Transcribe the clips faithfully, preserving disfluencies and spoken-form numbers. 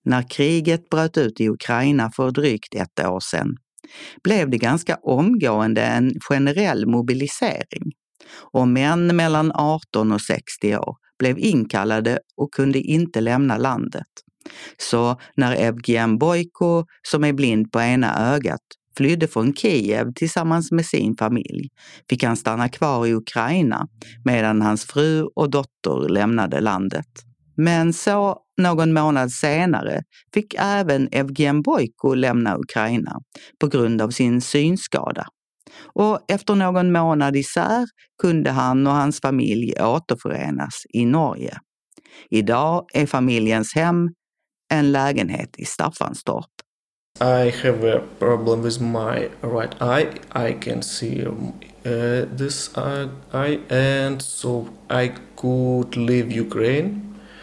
När kriget bröt ut i Ukraina för drygt ett år sedan blev det ganska omgående en generell mobilisering och män mellan arton och sextio år blev inkallade och kunde inte lämna landet. Så när Evgen Boyko, som är blind på ena ögat, flydde från Kiev tillsammans med sin familj, fick han stanna kvar i Ukraina medan hans fru och dotter lämnade landet. Men så någon månad senare fick även Evgen Boyko lämna Ukraina på grund av sin synskada. Och efter någon månad isär kunde han och hans familj återförenas i Norge. Idag är familjens hem en lägenhet i Staffanstorp. I have a problem with my right eye. I can see uh, this eye, and so I could leave Ukraine.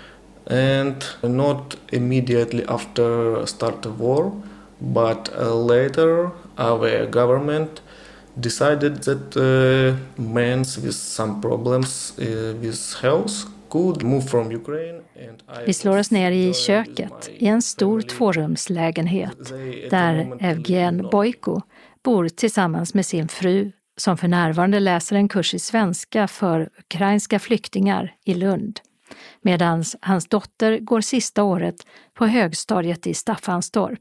And not immediately after start the war, but uh, later our government decided that uh, men with some problems uh, with health could move from Ukraine. And I Vi slår oss ner i köket i en stor tvårumslägenhet där Evgen Boyko bor tillsammans med sin fru som för närvarande läser en kurs i svenska för ukrainska flyktingar i Lund, medan hans dotter går sista året på högstadiet i Staffanstorp.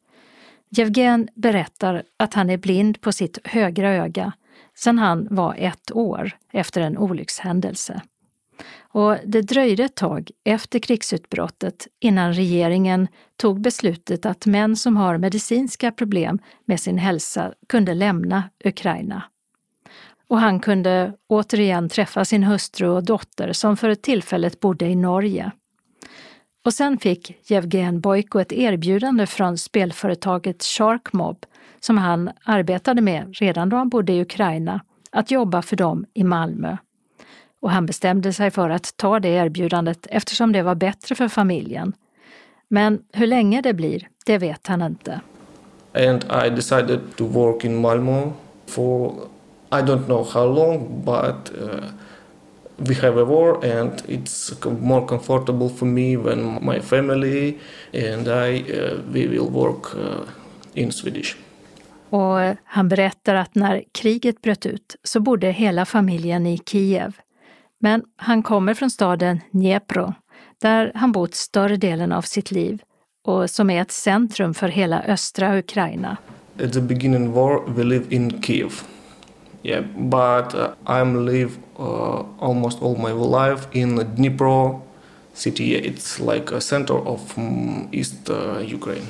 Evgen berättar att han är blind på sitt högra öga sedan han var ett år efter en olyckshändelse. Och det dröjde ett tag efter krigsutbrottet innan regeringen tog beslutet att män som har medicinska problem med sin hälsa kunde lämna Ukraina. Och han kunde återigen träffa sin hustru och dotter som för ett tillfället bodde i Norge. Och sen fick Evgen Boyko ett erbjudande från spelföretaget Sharkmob som han arbetade med redan då han bodde i Ukraina att jobba för dem i Malmö. Och han bestämde sig för att ta det erbjudandet eftersom det var bättre för familjen. Men hur länge det blir, det vet han inte. And I decided to work in Malmö for I don't know how long, but uh, we have a war and it's more comfortable for me when my family and I uh, we will work uh, in Swedish. Och han berättar att när kriget bröt ut så bodde hela familjen i Kiev. Men han kommer från staden Dnipro, där han bott större delen av sitt liv och som är ett centrum för hela östra Ukraina. At the beginning of war we live in Kiev. Yeah, but uh, I'm live uh, almost all my life in Dnipro city. It's like a center of um, East uh, Ukraine.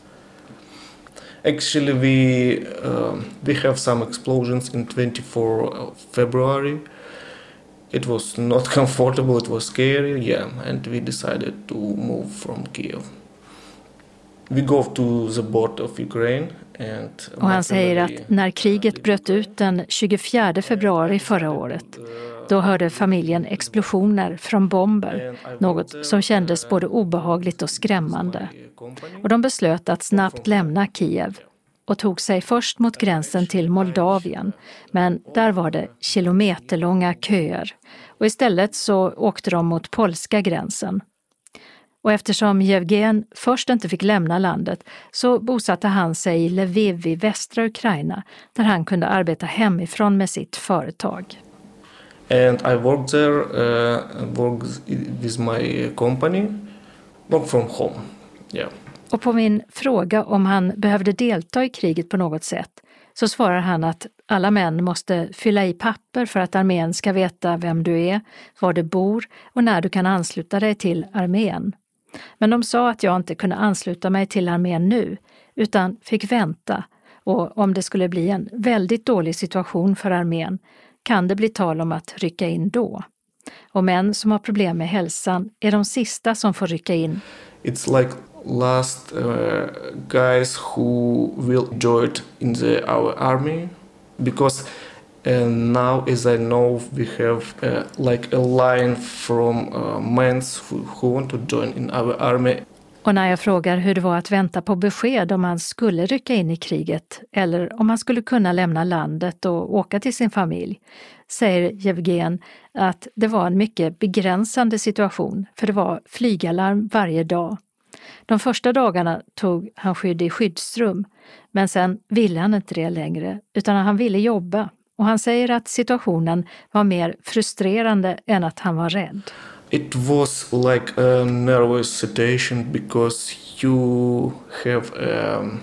Actually, we uh, we have some explosions in twenty-fourth of February. It was not comfortable. It was scary. Yeah, and we decided to move from Kiev. We go to the border of Ukraine. Och han säger att när kriget bröt ut den tjugofjärde februari förra året, då hörde familjen explosioner från bomber, något som kändes både obehagligt och skrämmande. Och de beslöt att snabbt lämna Kiev och tog sig först mot gränsen till Moldavien, men där var det kilometerlånga köer. Och istället så åkte de mot polska gränsen. Och eftersom Evgen först inte fick lämna landet så bosatte han sig i Lviv i västra Ukraina där han kunde arbeta hemifrån med sitt företag. And I worked there, uh, worked with my company, work from home. Yeah. Och på min fråga om han behövde delta i kriget på något sätt så svarar han att alla män måste fylla i papper för att armén ska veta vem du är, var du bor och när du kan ansluta dig till armén. Men de sa att jag inte kunde ansluta mig till armén nu utan fick vänta, och om det skulle bli en väldigt dålig situation för armén kan det bli tal om att rycka in då. Och män som har problem med hälsan är de sista som får rycka in. It's like last uh, guys who will join in the our army because uh, now as I know we have uh, like a line from uh, men who, who want to join in our army. Och när jag frågar hur det var att vänta på besked om han skulle rycka in i kriget eller om han skulle kunna lämna landet och åka till sin familj, säger Evgen att det var en mycket begränsande situation för det var flygalarm varje dag. De första dagarna tog han skydd i skyddsrum, men sen ville han inte det längre, utan han ville jobba. Och han säger att situationen var mer frustrerande än att han var rädd. It was like a nervous situation because you have um,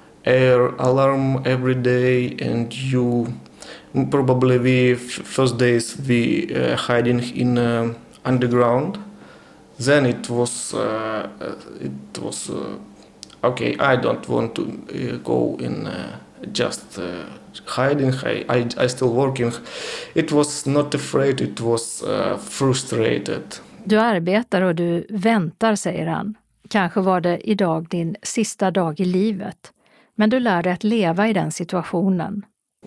air alarm every day and you probably we first days we uh, hiding in uh, underground. Then it was uh, it was uh, okay. I don't want to uh, go in uh, just uh, hiding. I, I I still working. It was not afraid. It was uh, frustrated. Du arbetar och du väntar, säger han. Kanske var det idag din sista dag i livet. Men du lär dig att leva i den situationen.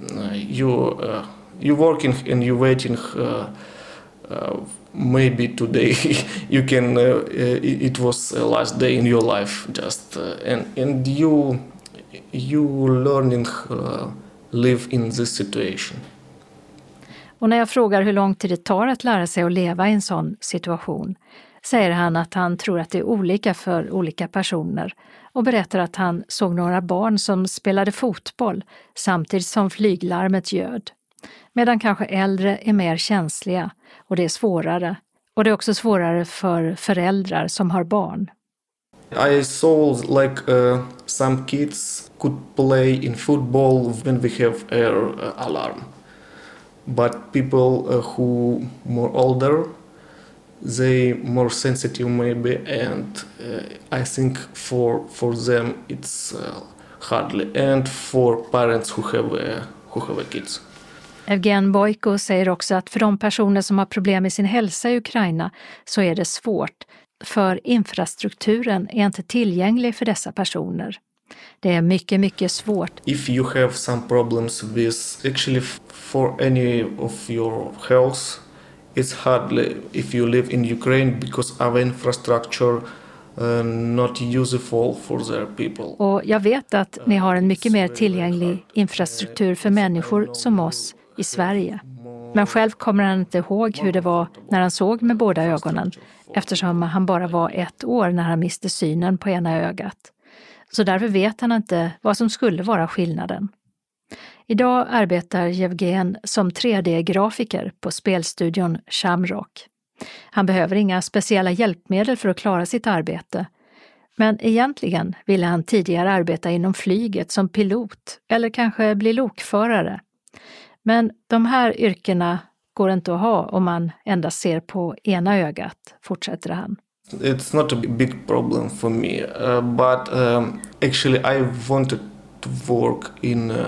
You uh, you working and you waiting. Uh, uh, maybe today you can. Uh, it was a last day in your life, just uh, and and you you learning uh, live in this situation. Och när jag frågar hur lång tid det tar att lära sig att leva i en sån situation, säger han att han tror att det är olika för olika personer och berättar att han såg några barn som spelade fotboll samtidigt som flyglarmet ljöd. Medan kanske äldre är mer känsliga och det är svårare. Och det är också svårare för föräldrar som har barn. I saw like uh, some kids could play in football when we have air uh, alarm. But people uh, who more older, they more sensitive maybe, and uh, I think for for them it's uh, hardly, and for parents who have uh, who have kids. Evgen Boyko säger också att för de personer som har problem med sin hälsa i Ukraina så är det svårt, för infrastrukturen är inte tillgänglig för dessa personer. Det är mycket, mycket svårt. If you have some problems with actually for any of your health, it's hardly if you live in Ukraine because our infrastructure uh, not useful for their people. Och jag vet att ni har en mycket mer tillgänglig infrastruktur för människor som oss i Sverige. Men själv kommer han inte ihåg hur det var när han såg med båda ögonen, eftersom han bara var ett år när han miste synen på ena ögat. Så därför vet han inte vad som skulle vara skillnaden. Idag arbetar Evgen som tre D-grafiker på spelstudion Shamrock. Han behöver inga speciella hjälpmedel för att klara sitt arbete. Men egentligen ville han tidigare arbeta inom flyget som pilot eller kanske bli lokförare. Men de här yrkena går inte att ha om man endast ser på ena ögat, fortsätter han. It's not a big problem for me, uh, but um, actually I wanted to work in uh,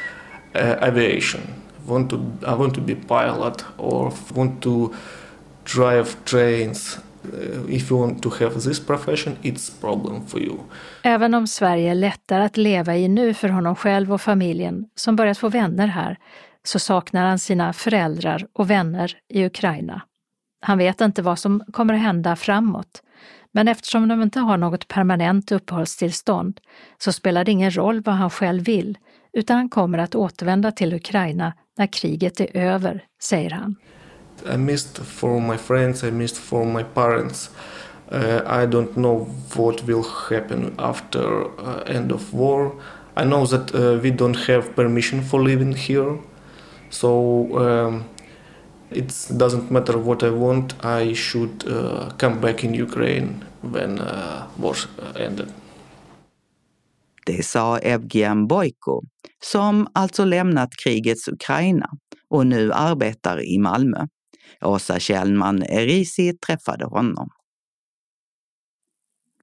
uh, aviation. Want to, I want to be pilot or want to drive trains. Uh, if you want to have this profession, it's a problem for you. Även om Sverige är lättare att leva i nu för honom själv och familjen som börjat få vänner här, så saknar han sina föräldrar och vänner i Ukraina. Han vet inte vad som kommer att hända framåt, men eftersom de inte har något permanent uppehållstillstånd så spelar det ingen roll vad han själv vill, utan han kommer att återvända till Ukraina när kriget är över, säger han. I missed for my friends, I missed for my parents. Uh, I don't know what will happen after uh, end of war. I know that uh, we don't have permission for living here, so um, it doesn't matter what I want. I should uh, come back in Ukraine when uh, war ended. Det sa Evgen Boyko, som alltså lämnat krigets Ukraina och nu arbetar i Malmö. Åsa Kjellman Erisi träffade honom.